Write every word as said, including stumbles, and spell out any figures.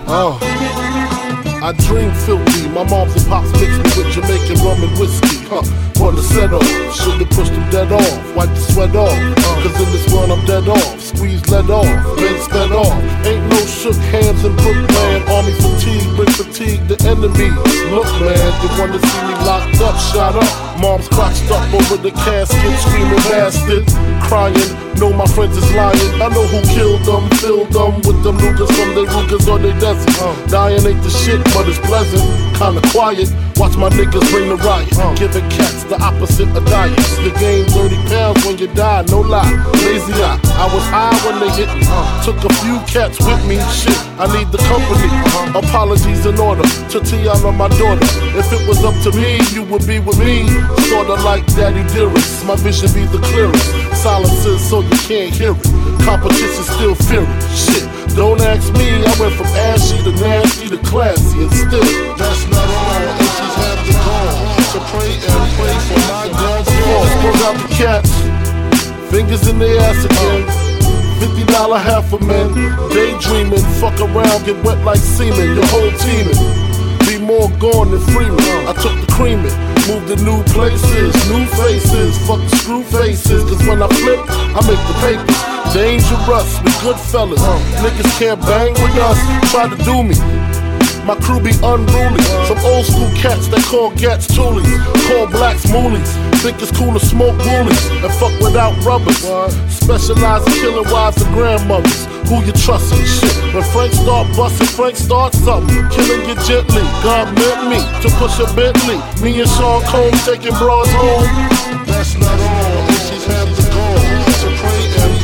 Oh. I dream filthy, my moms and pops mixed me with Jamaican rum and whiskey. Huh, wanna set off, should've pushed them dead off. Wipe the sweat off, cause in this world I'm dead off. Squeeze lead off, been sped off. Ain't no shook hands in Brooklyn. Army fatigue, bring fatigue the enemy. Look man, you wanna see me locked up, shot up. Mom's crotched up over the casket, screaming bastard. Crying, know my friends is lying. I know who killed them, filled them with them Rugers from their Rugers or they desert. Uh, dying ain't the shit, but it's pleasant. Kinda quiet, watch my niggas bring the riot. Uh, Giving cats the opposite of diets. You gain thirty pounds when you die, no lie. Lazy eye, I was high when they hit me. Uh, took a few cats with me, shit, I need the company. Uh, apologies in order to Tiana, my daughter. If it was up to me, you would be with me. Sorta like Daddy Dearest, my vision be the clearest. Silences so you can't hear it. Competition still fear it. Shit, don't ask me. I went from ashy to nasty to classy, and still that's not all. Issues have to go. So pray and pray for my downfall. Spread out the cats, fingers in their ass again. Fifty dollar half a man, daydreaming. Fuck around, get wet like semen. Your whole teaming. Be more gone than Freeman. I took the creaming, moved to new places, new faces, fuck the screw faces. Cause when I flip, I make the papers. Dangerous, we good fellas. Niggas can't bang with us, try to do me. My crew be unruly. Some old school cats that call gats toolies, call blacks moolies. Think it's cool to smoke woolies and fuck without rubbers. Specialize in killing wives and grandmothers. Who you trustin'? Shit. When Frank start bustin', Frank start something. Killing you gently. God meant me to push a Bentley. Me and Sean Combs taking bras home. That's not all. Issues have to go. So pray and